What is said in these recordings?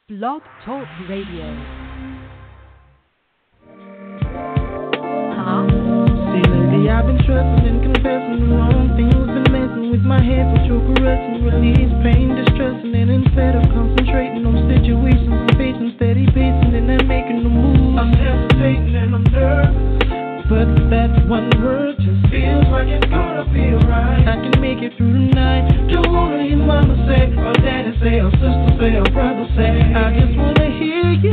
Blog Talk Radio. See, lately I've been trusting and confessing the wrong things. Been messing with my head, so you're caressing, release pain, distressing, and instead of concentrating on situations I'm facing, steady pacing and I'm making a move. I'm hesitating and I'm nervous, but that one word just feels like it's gonna be alright. I can make it through the night. Don't wanna hear mama say, or daddy say, or sister say, or brother say. I just wanna hear you.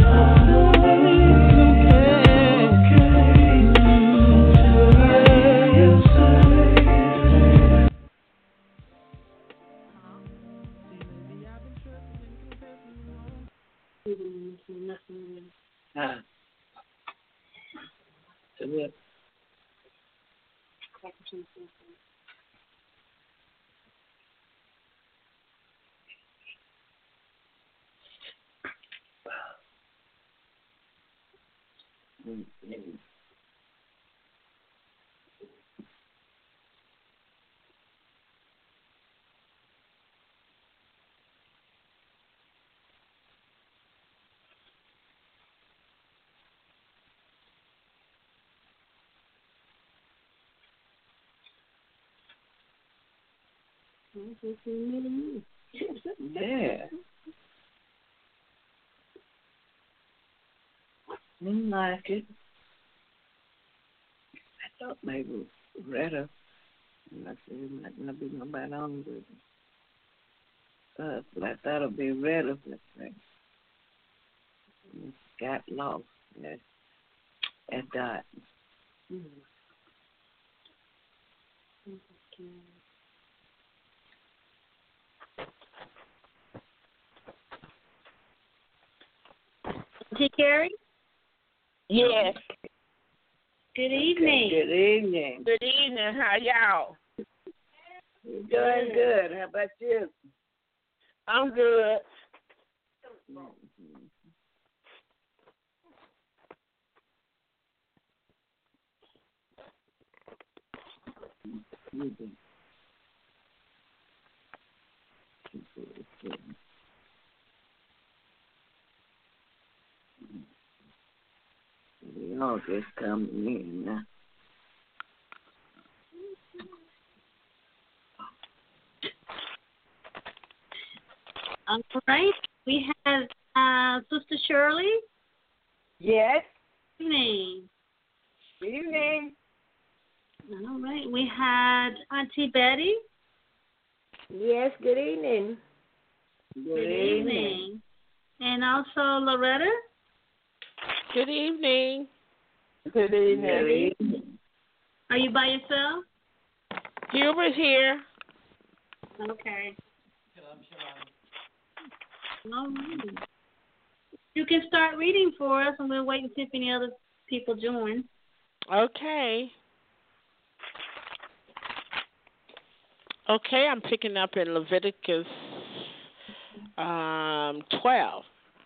Yeah. Didn't like it. I thought maybe Retta. I said it might not be nobody on with us, but I thought it'd be Retta. Got lost at that. Auntie Carrie? Yes. Good evening. Good evening. Good evening. How y'all? You're doing good. How about you? I'm good. We all just coming in now. All right. We have Sister Shirley. Yes. Good evening. Good evening. All right. We had Auntie Betty. Yes, good evening. Good evening. And also Loretta. Good evening. Good evening. Are you by yourself? Huber's here. Okay. All right. You can start reading for us, and we'll wait and see if any other people join. Okay. Okay, I'm picking up in Leviticus 12.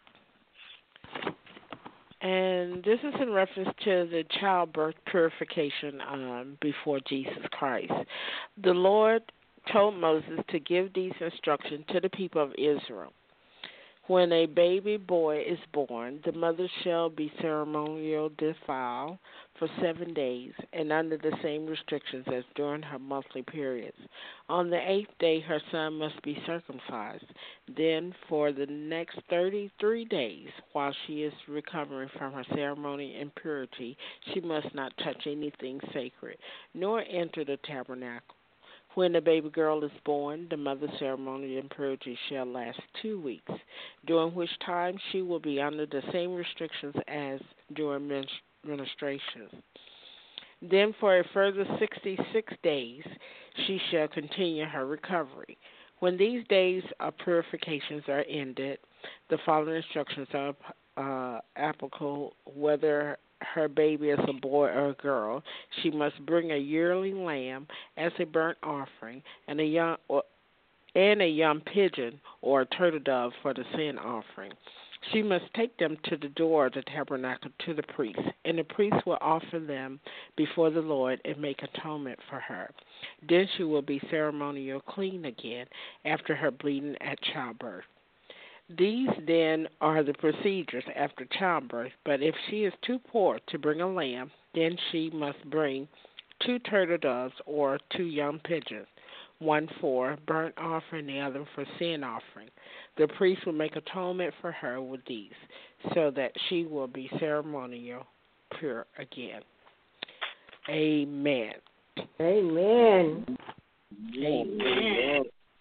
And this is in reference to the childbirth purification before Jesus Christ. The Lord told Moses to give these instructions to the people of Israel. When a baby boy is born, the mother shall be ceremonially defiled for 7 days and under the same restrictions as during her monthly periods. On the 8th day, her son must be circumcised. Then, for the next 33 days, while she is recovering from her ceremony impurity, she must not touch anything sacred, nor enter the tabernacle. When the baby girl is born, the mother's ceremonial impurity shall last 2 weeks, during which time she will be under the same restrictions as during menstruation. Then for a further 66 days, she shall continue her recovery. When these days of purifications are ended, the following instructions are applicable whether her baby is a boy or a girl. She must bring a yearling lamb as a burnt offering and a young pigeon or a turtle dove for the sin offering. She must take them to the door of the tabernacle to the priest, and the priest will offer them before the Lord and make atonement for her. Then she will be ceremonial clean again after her bleeding at childbirth. These then are the procedures after childbirth, but if she is too poor to bring a lamb, then she must bring 2 turtle doves or 2 young pigeons, one for burnt offering, the other for sin offering. The priest will make atonement for her with these, so that she will be ceremonial pure again. Amen. Amen. Amen.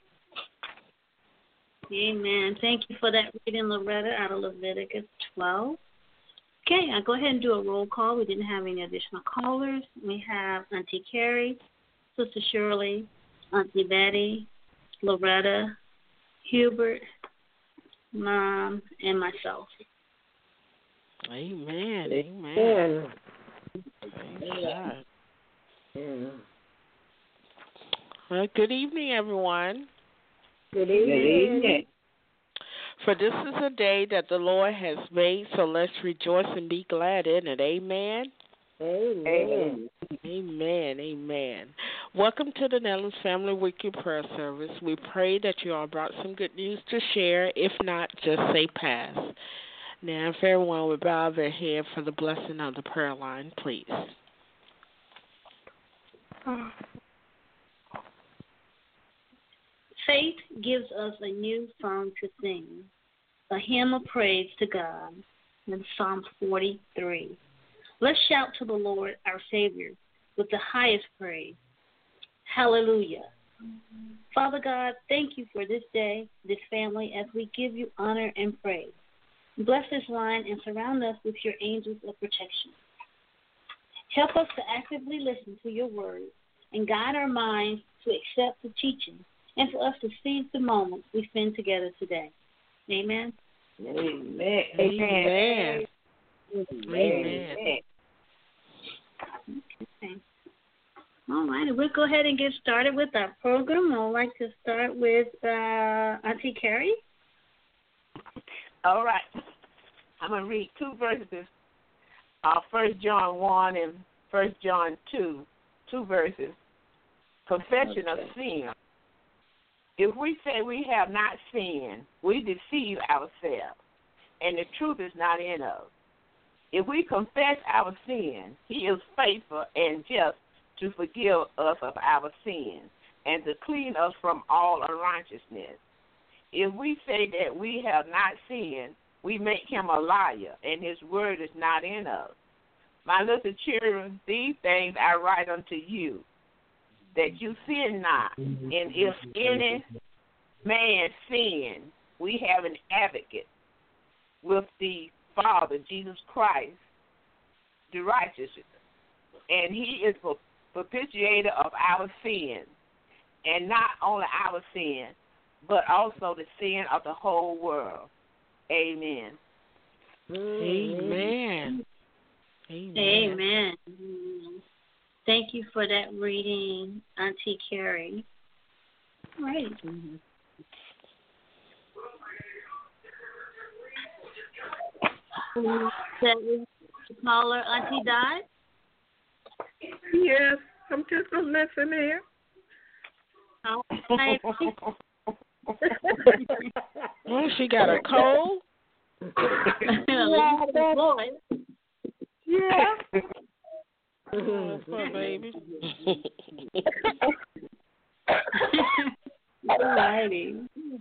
Amen. Thank you for that reading, Loretta, out of Leviticus 12. Okay, I'll go ahead and do a roll call. We didn't have any additional callers. We have Auntie Carrie, Sister Shirley, Auntie Betty, Loretta, Hubert, Mom, and myself. Amen. Amen. Amen. Well, good evening, everyone. Good evening. For this is a day that the Lord has made, so let's rejoice and be glad in it. Amen. Amen. Amen. Amen. Welcome to the Nellums Family Weekly Prayer Service. We pray that you all brought some good news to share. If not, just say pass. Now, if everyone would bow their head for the blessing of the prayer line, please. Faith gives us a new song to sing, a hymn of praise to God in Psalm 43. Let's shout to the Lord, our Savior, with the highest praise. Hallelujah. Father God, thank you for this day, this family, as we give you honor and praise. Bless this line and surround us with your angels of protection. Help us to actively listen to your words and guide our minds to accept the teaching and for us to seize the moments we spend together today. Amen. Amen. Amen. Amen. Okay. All right, we'll go ahead and get started with our program. I'd like to start with Auntie Carrie. All right. I'm going to read 2 verses, 1 John 1 and 1 John 2, 2 verses. Confession of sin. If we say we have not sinned, we deceive ourselves, and the truth is not in us. If we confess our sins, he is faithful and just to forgive us of our sins and to clean us from all unrighteousness. If we say that we have not sinned, we make him a liar, and his word is not in us. My little children, these things I write unto you, that you sin not. And if any man sin, we have an advocate with the Father, Jesus Christ, the righteous. And he is the propitiator of our sins, and not only our sin, but also the sin of the whole world. Amen. Amen. Amen. Amen. Thank you for that reading, Auntie Carrie. All right. Caller, Auntie Dot? Yes, I'm just a listening here. Right. Oh, she got a cold? Yeah. Oh, poor baby. Alrighty.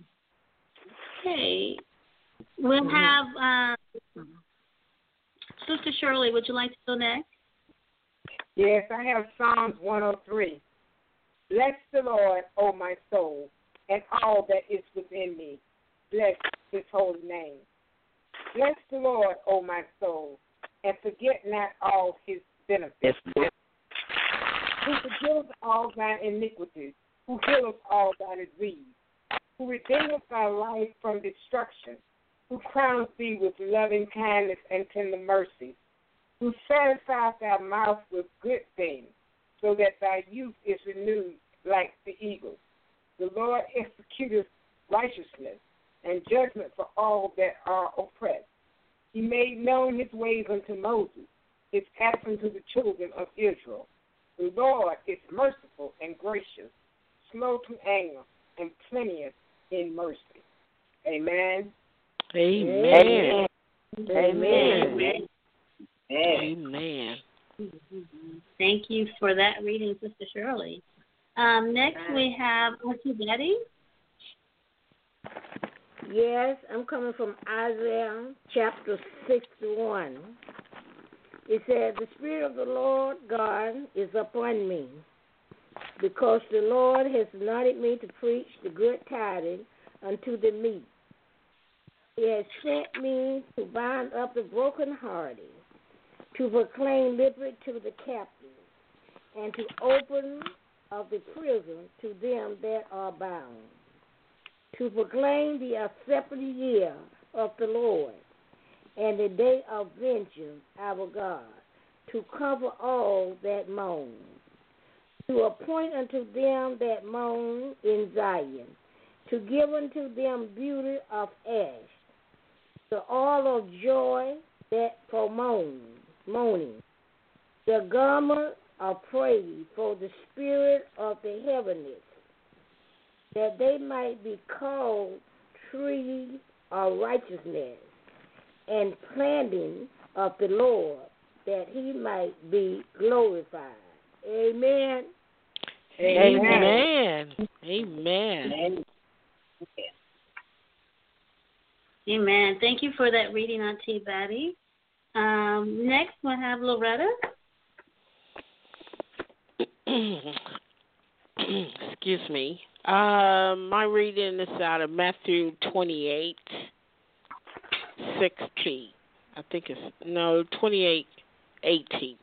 Okay. We'll have Sister Shirley. Would you like to go next? Yes, I have Psalms 103. Bless the Lord, O my soul, and all that is within me. Bless his holy name. Bless the Lord, O my soul, and forget not all his benefits. Who forgiveth all thine iniquities, who healeth all thine disease, who redeemeth thy life from destruction, who crowns thee with loving kindness and tender mercies, who satisfies thy mouth with good things, so that thy youth is renewed like the eagle. The Lord executeth righteousness and judgment for all that are oppressed. He made known his ways unto Moses, his acts unto the children of Israel. The Lord is merciful and gracious, slow to anger, and plenteous in mercy. Amen. Amen. Amen. Amen. Thank you for that reading, Sister Shirley. Next we have Auntie Betty. Yes, I'm coming from Isaiah chapter 61. It says, the Spirit of the Lord God is upon me, because the Lord has anointed me to preach the good tidings unto the meek. He has sent me to bind up the brokenhearted, to proclaim liberty to the captives, and to open of the prison to them that are bound, to proclaim the accepted year of the Lord, and the day of vengeance our God, to cover all that mourn, to appoint unto them that mourn in Zion, to give unto them beauty of ash, the oil of joy that for mourning, the garment of praise for the spirit of the heaviness, that they might be called trees of righteousness, and planting of the Lord, that he might be glorified. Amen. Amen. Amen. Amen. Thank you for that reading, Auntie Betty. Next, we'll have Loretta. Excuse me. My reading is out of Matthew 28:16. I think it's 28:18.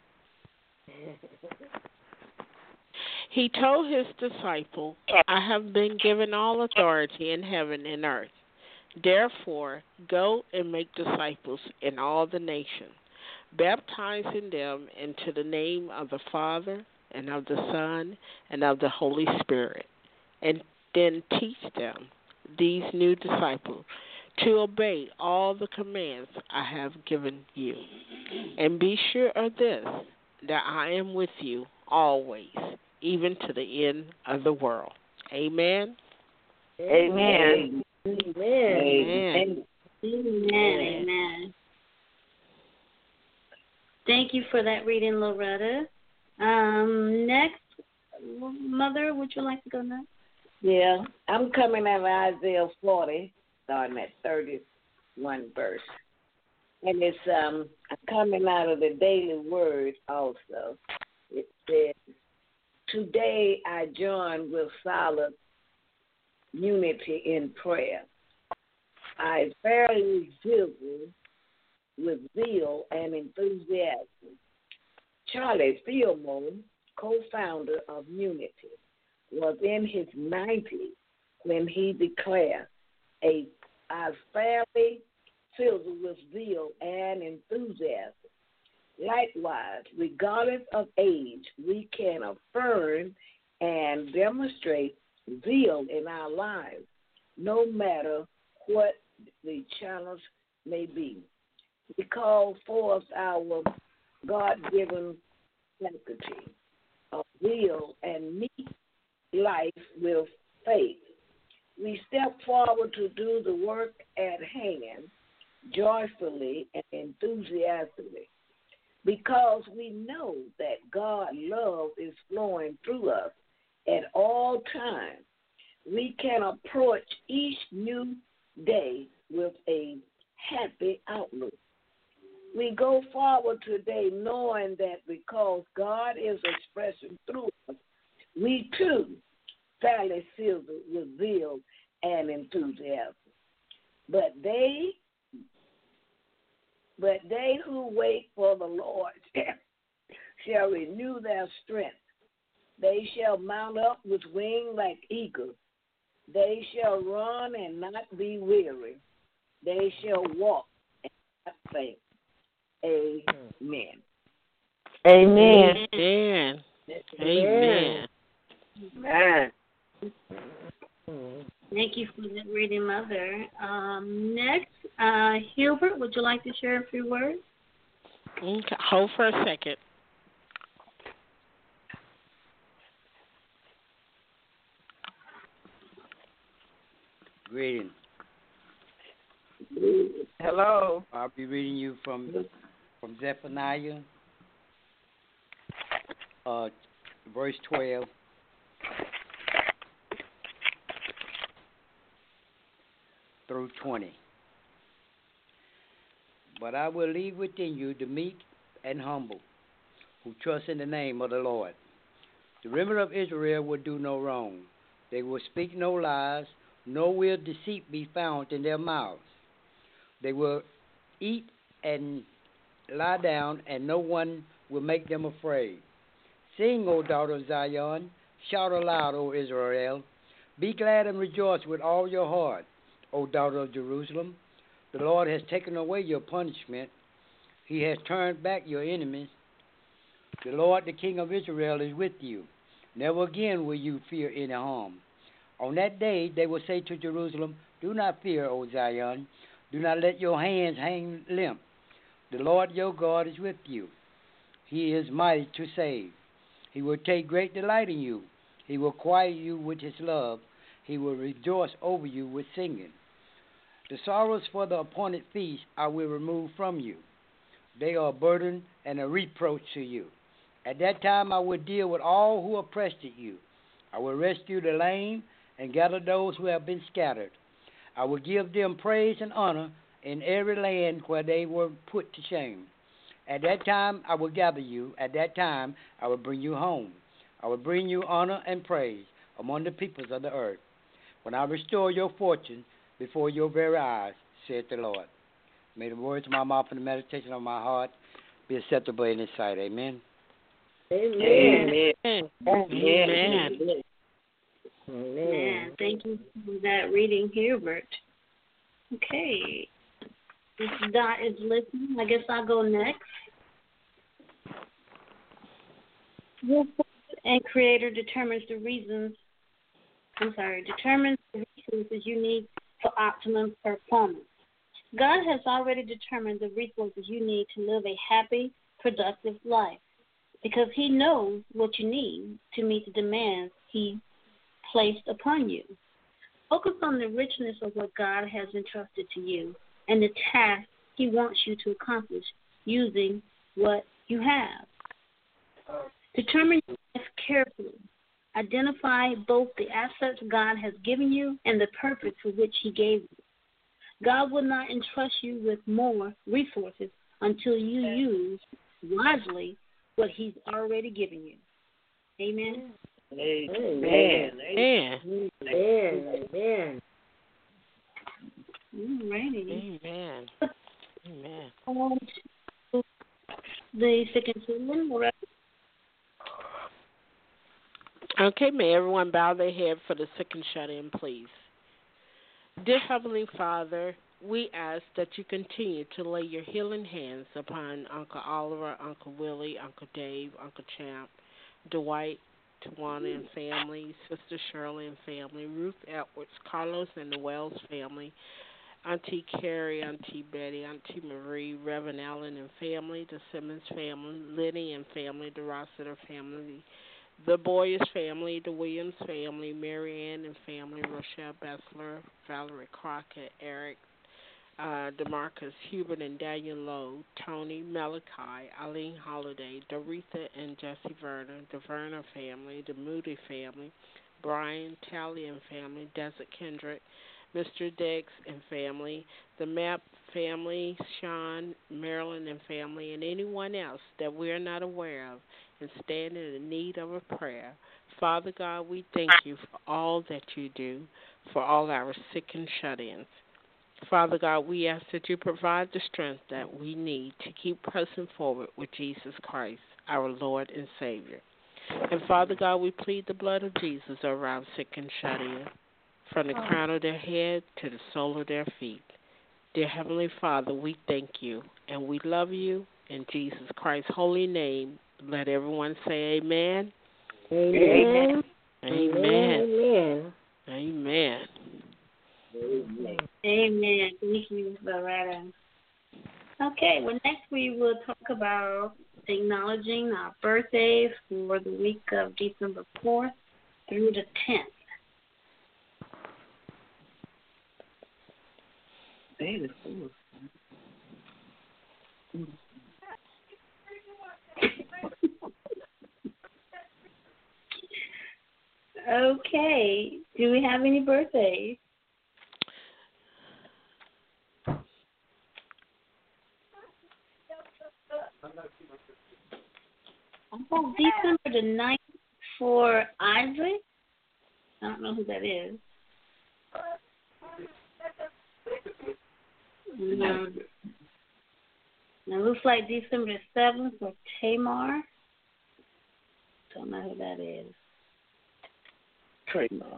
He told his disciple, I have been given all authority in heaven and earth. Therefore, go and make disciples in all the nations, baptizing them into the name of the Father and of the Son and of the Holy Spirit, and then teach them, these new disciples, to obey all the commands I have given you. And be sure of this, that I am with you always, even to the end of the world. Amen. Amen. Amen. Amen. Thank you for that reading, Loretta. Next, Mother, would you like to go next? Yeah, I'm coming out of Isaiah 40, starting at 31 verse. And it's I'm coming out of the Daily Word also. It says, today I join with solid unity in prayer. I verily visit with zeal and enthusiasm. Charlie Fillmore, co-founder of Unity, was in his 90s when he declared, I fairly filled with zeal and enthusiasm. Likewise, regardless of age, we can affirm and demonstrate zeal in our lives, no matter what the challenge may be. We call forth our God-given faculty of zeal and meet life with faith. We step forward to do the work at hand joyfully and enthusiastically, because we know that God's love is flowing through us at all times. We can approach each new day with a happy outlook. We go forward today knowing that because God is expressing through us, we too fairly filled with zeal and enthusiasm. But they who wait for the Lord shall renew their strength. They shall mount up with wings like eagles. They shall run and not be weary. They shall walk and not faint. Amen. Amen. Amen. Amen. Amen. Thank you for that reading, Mother. Next, Hilbert, would you like to share a few words? Okay. Hold for a second. Greetings. Hello. I'll be reading you from Zephaniah, verse 12. Through 20. But I will leave within you the meek and humble, who trust in the name of the Lord. The remnant of Israel will do no wrong. They will speak no lies, nor will deceit be found in their mouths. They will eat and lie down, and no one will make them afraid. Sing, O daughter of Zion, shout aloud, O Israel. Be glad and rejoice with all your heart, O daughter of Jerusalem. The Lord has taken away your punishment. He has turned back your enemies. The Lord, the King of Israel, is with you. Never again will you fear any harm. On that day they will say to Jerusalem, do not fear, O Zion. Do not let your hands hang limp. The Lord your God is with you. He is mighty to save. He will take great delight in you. He will quiet you with his love. He will rejoice over you with singing. The sorrows for the appointed feast I will remove from you. They are a burden and a reproach to you. At that time I will deal with all who oppressed you. I will rescue the lame and gather those who have been scattered. I will give them praise and honor in every land where they were put to shame. At that time I will gather you. At that time I will bring you home. I will bring you honor and praise among the peoples of the earth. When I restore your fortune before your very eyes, saith the Lord. May the words of my mouth and the meditation of my heart be acceptable in his sight. Amen. Amen. Amen. Amen. Amen. Thank you for that reading, Hubert. Okay. This Dot is listening. I guess I'll go next. Your and Creator determines the resources you need for optimum performance. God has already determined the resources you need to live a happy, productive life because he knows what you need to meet the demands he placed upon you. Focus on the richness of what God has entrusted to you and the task he wants you to accomplish using what you have. Determine your life carefully. Identify both the assets God has given you and the purpose for which he gave you. God will not entrust you with more resources until you use wisely what he's already given you. Amen? Amen. Amen. Amen. Alrighty. Amen. Amen. The second sermon, all right? Okay, may everyone bow their head for the sick and shut in, please. Dear Heavenly Father, we ask that you continue to lay your healing hands upon Uncle Oliver, Uncle Willie, Uncle Dave, Uncle Champ, Dwight, Tawana and family, Sister Shirley and family, Ruth Edwards, Carlos and the Wells family, Auntie Carrie, Auntie Betty, Auntie Marie, Reverend Allen and family, the Simmons family, Lenny and family, the Rossiter family, the Boyers family, the Williams family, Mary Ann and family, Rochelle Bessler, Valerie Crockett, Eric, DeMarcus, Hubert and Daniel Lowe, Tony, Malachi, Eileen Holiday, Doretha and Jesse Verner, the Verner family, the Moody family, Brian, Tally and family, Desert Kendrick, Mr. Dix and family, the Map family, Sean, Marilyn and family, and anyone else that we are not aware of and stand in the need of a prayer. Father God, we thank you for all that you do, for all our sick and shut-ins. Father God, we ask that you provide the strength that we need to keep pressing forward with Jesus Christ, our Lord and Savior. And Father God, we plead the blood of Jesus over our sick and shut-in, from the crown of their head to the sole of their feet. Dear Heavenly Father, we thank you and we love you. In Jesus Christ's holy name, let everyone say amen. Amen. Amen. Amen. Amen. Thank you, Loretta. Okay, well, next we will talk about acknowledging our birthdays for the week of December 4th through the 10th. Okay. Do we have any birthdays? Oh, December the 9th for Isaac. I don't know who that is. It looks like December the 7th for Tamar. Don't know who that is. Trademark.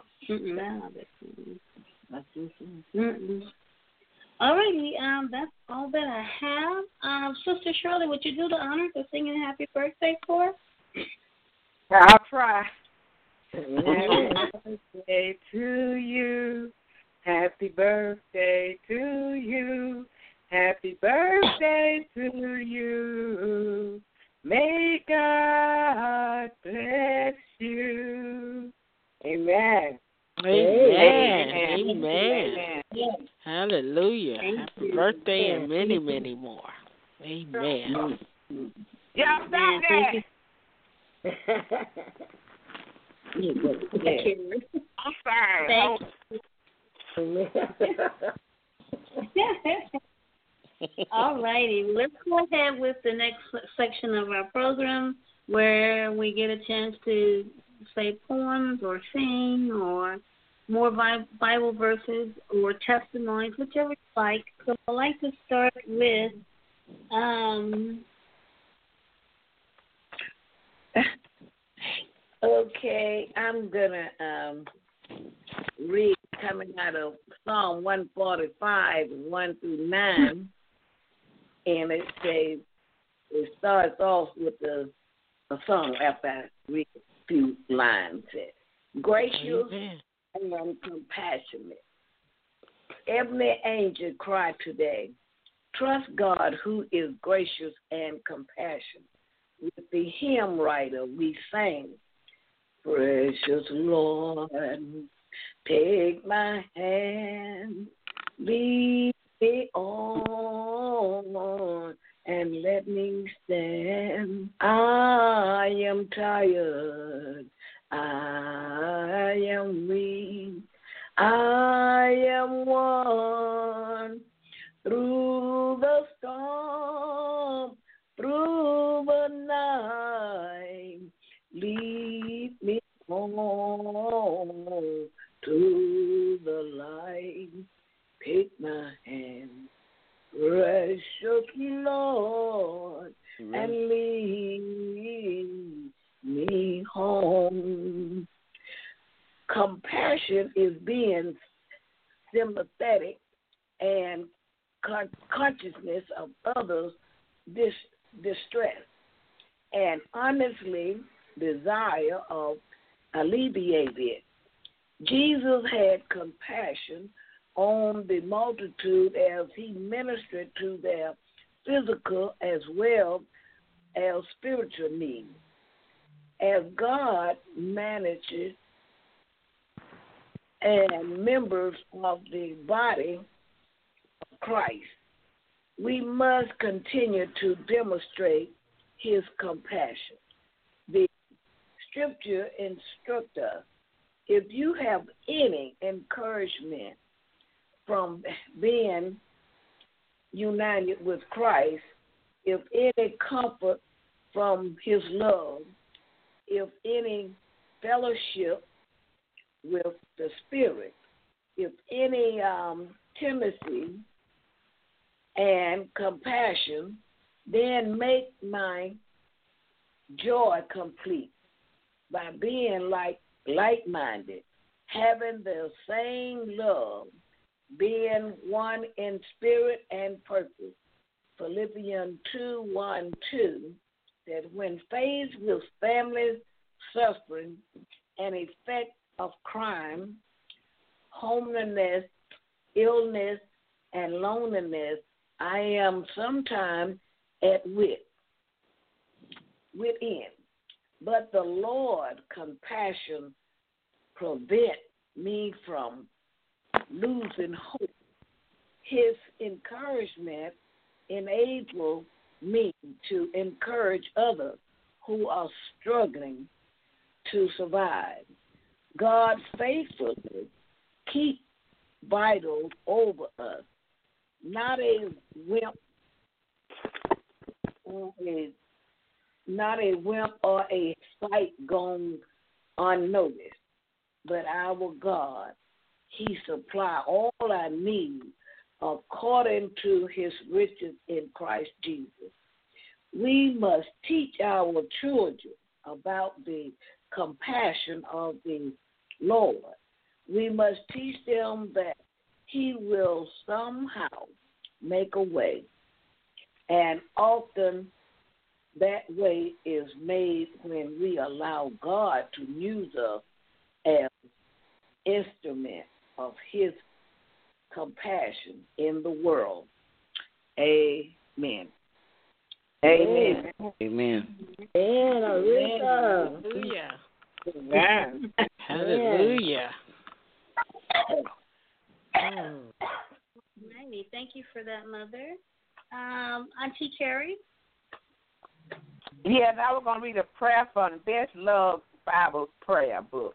Alrighty, that's all that I have. Sister Shirley, would you do the honors of singing happy birthday for us? I'll try. Happy birthday to you. Happy birthday to you. Happy birthday to you. May God bless you. Amen. Amen. Amen. Hallelujah. Happy birthday and many, many more. Amen. Yeah, stop that. I'm sorry. All righty. Let's go ahead with the next section of our program where we get a chance to say poems or sing or more Bible verses or testimonies, whichever you like. So I'd like to start with okay, I'm going to read coming out of Psalm 145, 1 through 9. And it says, it starts off with a song after I read a few lines. Gracious and compassionate. Every angel cry today, trust God who is gracious and compassionate. With the hymn writer we sang, precious Lord, take my hand, lead me on, and let me stand. I am tired, I am weak, I am worn through the storm, through the night. Lead me home to the light. Take my hand, precious Lord, and lead me home. Compassion is being sympathetic and consciousness of others' distress and honestly desire of alleviate it. Jesus had compassion on the multitude as he ministered to their physical as well as spiritual needs. As God manages and members of the body of Christ, we must continue to demonstrate his compassion. The scripture instructs us, if you have any encouragement from being united with Christ, if any comfort from his love, if any fellowship with the Spirit, if any intimacy and compassion, then make my joy complete by being like-minded, having the same love, being one in spirit and purpose. Philippians 2:1-2, that when faced with family suffering and effect of crime, homelessness, illness, and loneliness, I am sometimes at within. But the Lord's compassion prevent me from losing hope. his encouragement enables me to encourage others who are struggling to survive. God faithfully keep vitals over us, not a wimp or a sight gone unnoticed, but our God, he supply all our needs according to his riches in Christ Jesus. We must teach our children about the compassion of the Lord. We must teach them that he will somehow make a way, and often that way is made when we allow God to use us as instruments of his compassion in the world. Amen. Amen. Amen. Hallelujah. Amen. Hallelujah. Alrighty, thank you for that, Mother. Auntie Carrie? Yes, I was going to read a prayer from the Best Love Bible Prayer Book.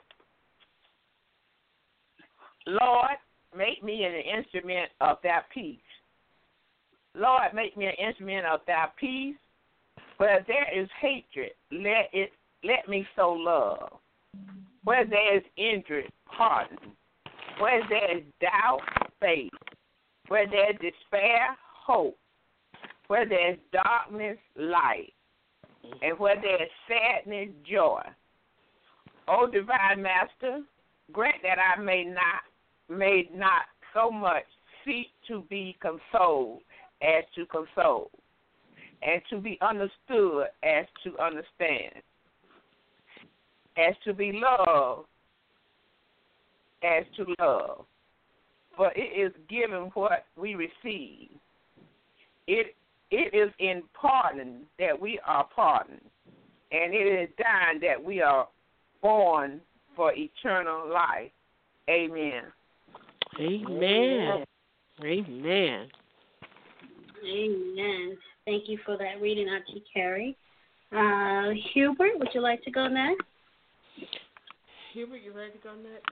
Lord, make me an instrument of thy peace. Lord, make me an instrument of thy peace. Where there is hatred, let me sow love. Where there is injury, pardon. Where there is doubt, faith. Where there is despair, hope. Where there is darkness, light. And where there is sadness, joy. O divine Master, grant that I may not so much seek to be consoled as to console, and to be understood as to understand, as to be loved as to love. For it is given what we receive. It is in pardon that we are pardoned, and it is dying that we are born for eternal life. Amen. Amen. Amen. Amen. Thank you for that reading, Auntie Carrie. Hubert, would you like to go next? Hubert, you ready to go next?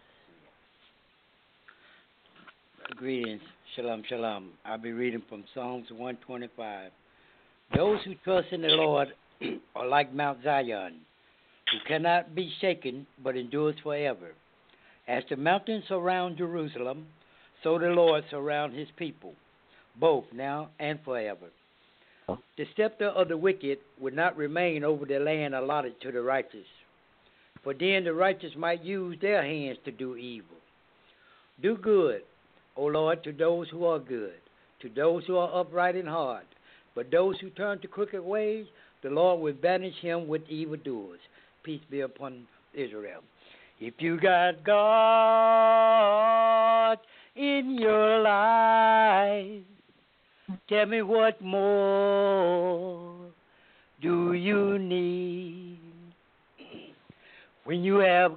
Greetings. Shalom, shalom. I'll be reading from Psalms 125. Those who trust in the Lord are like Mount Zion, who cannot be shaken but endures forever. As the mountains surround Jerusalem, so the Lord surrounds his people, both now and forever. The scepter of the wicked would not remain over the land allotted to the righteous, for then the righteous might use their hands to do evil. Do good, O Lord, to those who are good, to those who are upright in heart. But those who turn to crooked ways, the Lord will banish him with evildoers. Peace be upon Israel. If you got God in your life, tell me what more do you need? When you have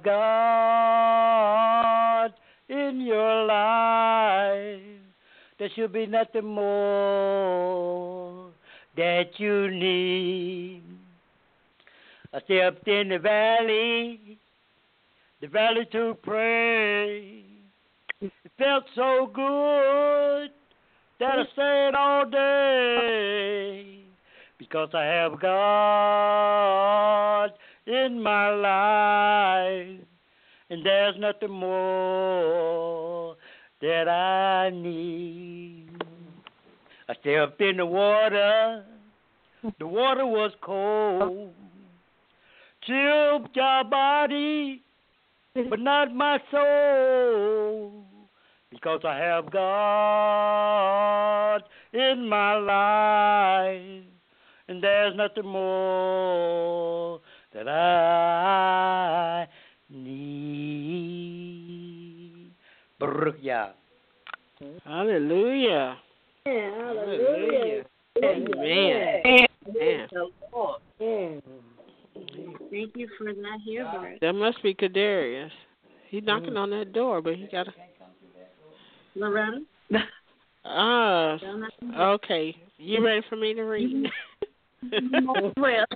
God in your life, there should be nothing more that you need. I stepped in the valley to pray. It felt so good that I stayed all day, because I have God in my life, and there's nothing more that I need. I stepped in the water was cold, chilled your body, but not my soul, because I have God in my life, and there's nothing more that I need. Baruch Yah. Hallelujah. Hallelujah. Amen. Amen. Thank you for that, Hubert. That must be Kadarius. He's knocking on that door, but he got to... Loretta? Okay. You ready for me to read? Well.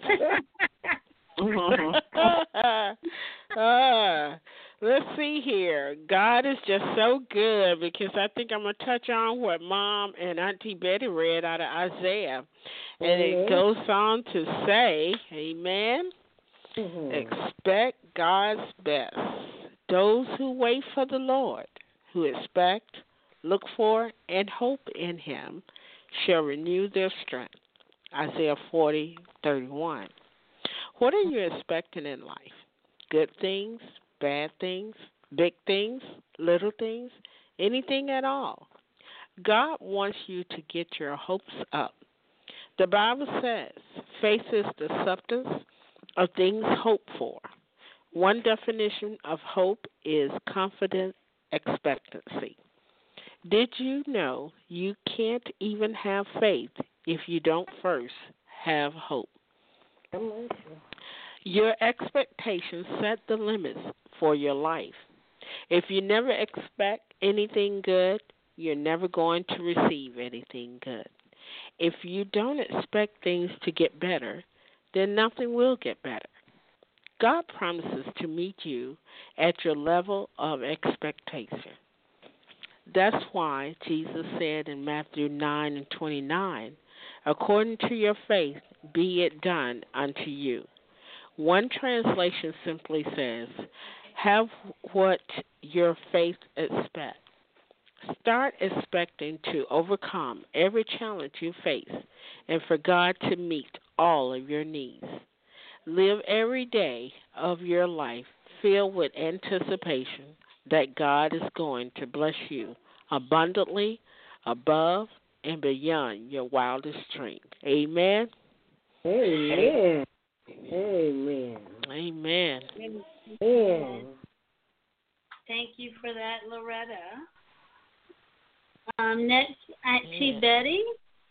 Let's see here. God is just so good because I think I'm going to touch on what Mom and Auntie Betty read out of Isaiah. And it goes on to say, amen, expect God's best. Those who wait for the Lord, who expect, look for, and hope in him, shall renew their strength. Isaiah 40:31. What are you expecting in life? Good things, bad things, big things, little things, anything at all. God wants you to get your hopes up. The Bible says faith is the substance of things hoped for. One definition of hope is confident expectancy. Did you know you can't even have faith if you don't first have hope? Your expectations set the limits for your life. If you never expect anything good, you're never going to receive anything good. If you don't expect things to get better, then nothing will get better. God promises to meet you at your level of expectation. That's why Jesus said in Matthew 9:29, according to your faith, be it done unto you. One translation simply says, have what your faith expects. Start expecting to overcome every challenge you face and for God to meet all of your needs. Live every day of your life filled with anticipation that God is going to bless you abundantly, above, and beyond your wildest dream. Amen? Amen. Amen. Amen. Amen. Thank you for that, Loretta. Next, Auntie Betty.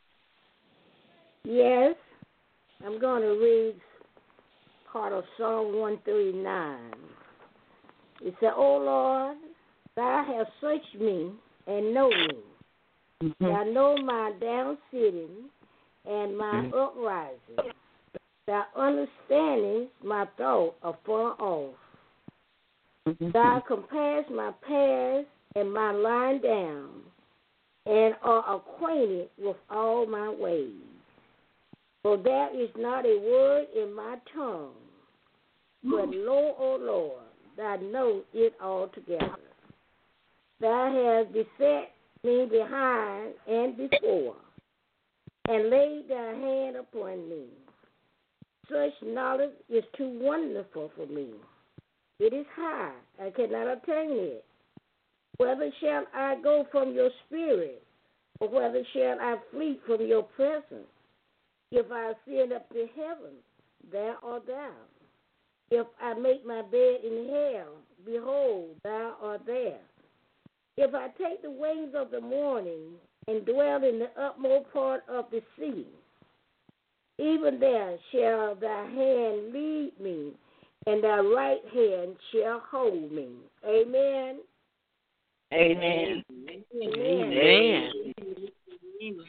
Yes, I'm going to read part of Psalm 139. It said, O Lord, thou hast searched me and know me. Thou know my down sitting and my uprising. Thou understandest my thought afar off. Thou comparest my past and my lying down, and are acquainted with all my ways. For there is not a word in my tongue, but lo, O Lord, thou knowest it altogether. Thou hast beset me behind and before, and laid thy hand upon me. Such knowledge is too wonderful for me. It is high, I cannot attain it. Whether shall I go from your spirit, or whether shall I flee from your presence? If I ascend up to heaven, there art thou. If I make my bed in hell, behold, thou art there. If I take the wings of the morning and dwell in the utmost part of the sea, even there shall thy hand lead me, and thy right hand shall hold me. Amen. Amen. Amen. Amen.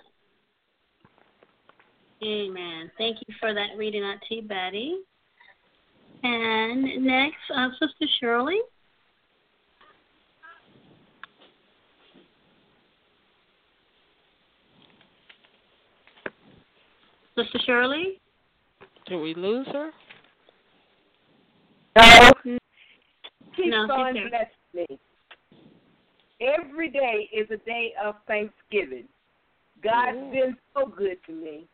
Amen. Thank you for that reading, Auntie Betty. And next, Sister Shirley. Sister Shirley? Did we lose her? No. Keep No, on she's blessing me. Every day is a day of thanksgiving. God's been so good to me.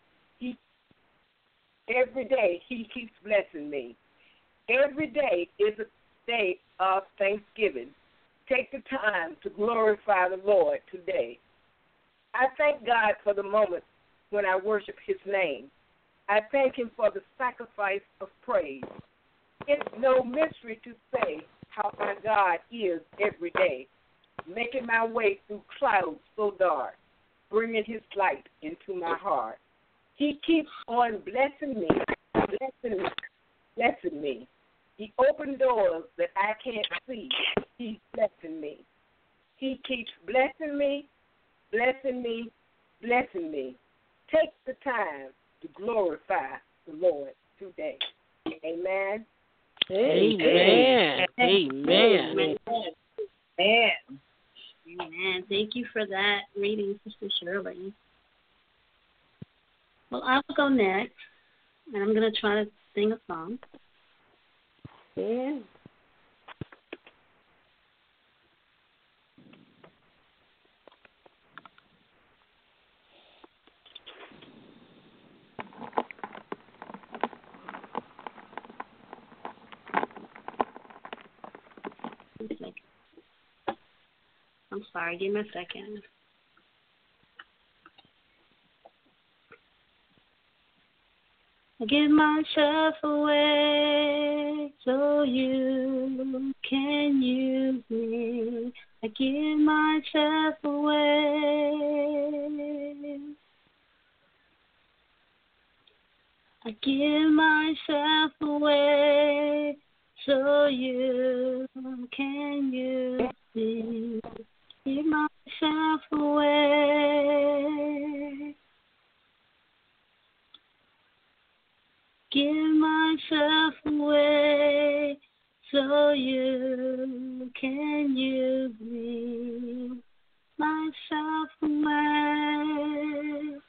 Every day He keeps blessing me. Every day is a day of thanksgiving. Take the time to glorify the Lord today. I thank God for the moment when I worship His name. I thank Him for the sacrifice of praise. It's no mystery to say how my God is every day, making my way through clouds so dark, bringing His light into my heart. He keeps on blessing me, blessing me. He opened doors that I can't see. He's blessing me. He keeps blessing me, blessing me. Take the time to glorify the Lord today. Amen. Amen. Amen. Amen. Thank you for that reading, Sister Shirley. Well, I will go next, and I'm going to try to sing a song. Yeah. I'm sorry, give me a second. I give myself away so you can use me. I give myself away. I give myself away so you can use me. Give myself away. Give myself away so you can use me. Myself away.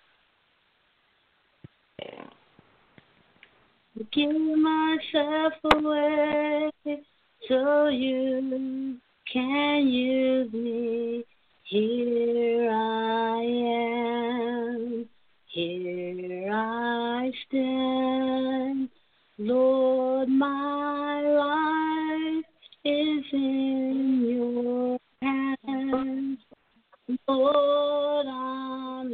Give myself away so you can use me. Here I am. Here I stand, Lord, my life is in your hands. Lord, I'm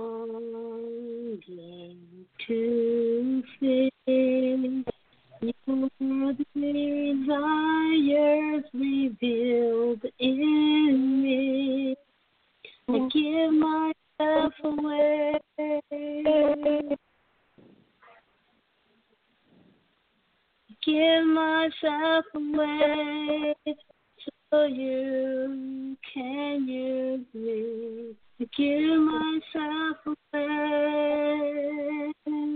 longing to feel your desires revealed in me. I give myself away. Give myself away so you can use me. Give myself away.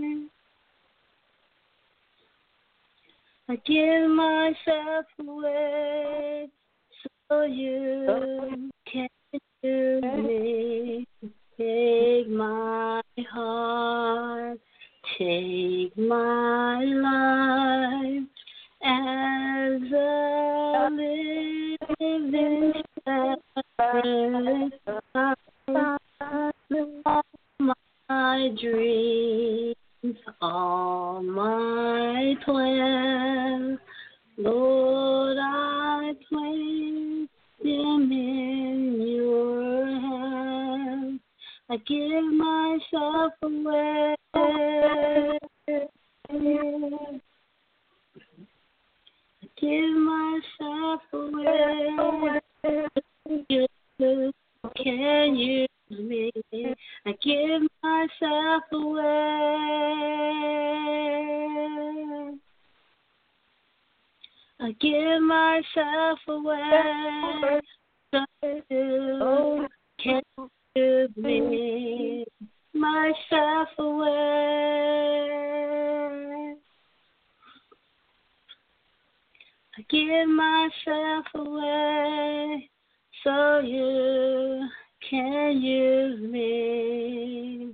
I give myself away so you can use me. Take my heart, take my life as a living sacrifice. My dreams, all my plans, Lord, I place them in your hands. I give myself away. I give myself away. You can use me. I give myself away. I give myself away. So you can use me. Myself away. I give myself away so you can use me.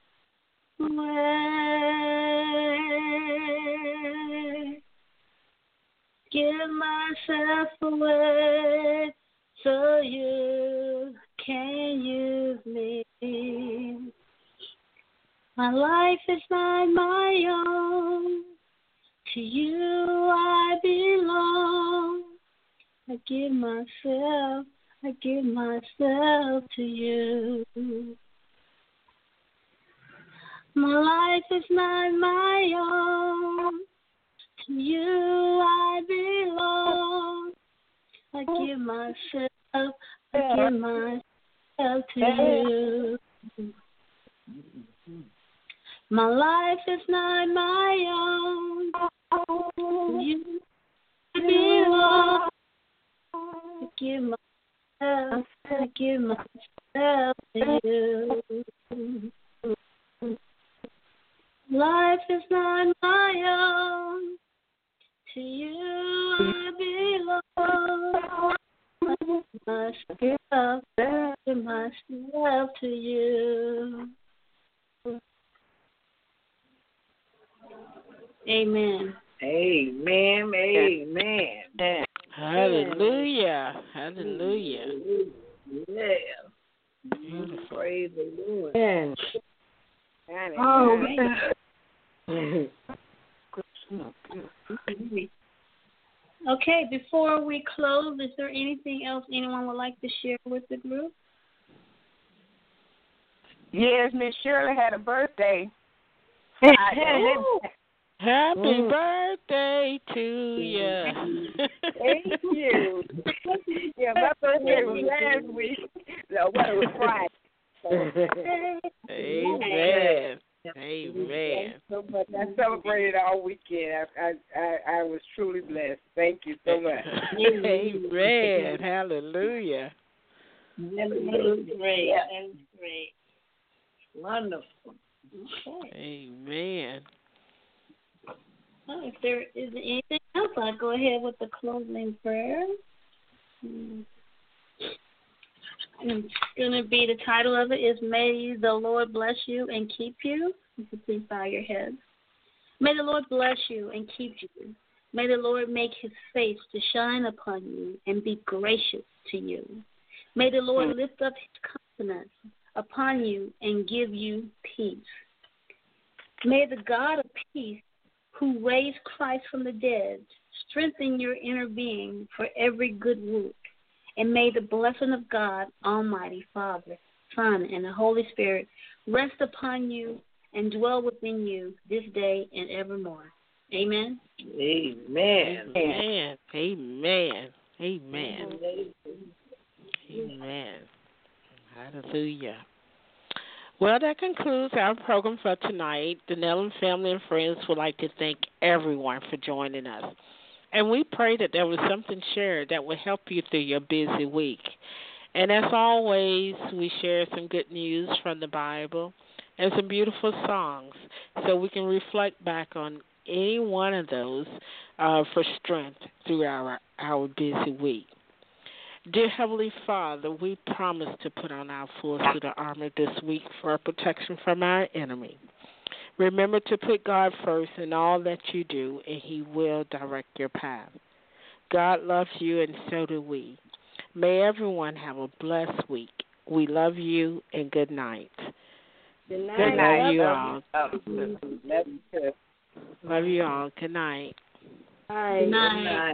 Away. Give myself away so you can use me. My life is not my own. To you I belong. I give myself to you. My life is not my own. To you I belong. I give myself to you. My life is not my own. To you I belong. I give myself myself to you. Life is not my own. To you I belong. Myself to you. Amen. Amen. Amen. Hallelujah. Hallelujah. Yeah. Beautiful. Praise the Lord. Amen. Oh, okay, before we close, is there anything else anyone would like to share with the group? Yes, Miss Shirley had a birthday. Happy birthday to you. Thank you. Yeah, my birthday was last week. No, well, it was Friday. Amen. Amen. So much. I celebrated all weekend. I was truly blessed. Thank you so much. Amen. Hallelujah. That is great. That is great. Wonderful. Okay. Amen. Well, if there isn't anything else, I'll go ahead with the closing prayer. It's going to be, the title of it is May the Lord bless you and keep you. You can please bow your heads. May the Lord bless you and keep you. May the Lord make his face to shine upon you and be gracious to you. May the Lord lift up his countenance upon you and give you peace. May the God of peace, who raised Christ from the dead, strengthen your inner being for every good work. And may the blessing of God, Almighty Father, Son, and the Holy Spirit rest upon you and dwell within you this day and evermore. Amen. Amen. Amen. Amen. Amen. Amen. Hallelujah. Well, that concludes our program for tonight. The Nellen family and friends would like to thank everyone for joining us. And we pray that there was something shared that will help you through your busy week. And as always, we share some good news from the Bible and some beautiful songs so we can reflect back on any one of those for strength through our busy week. Dear Heavenly Father, we promise to put on our full suit of armor this week for protection from our enemy. Remember to put God first in all that you do, and he will direct your path. God loves you, and so do we. May everyone have a blessed week. We love you, and good night. Good night. Good night. Love you all. Love you too. Love you all. Good night. Bye. Good night.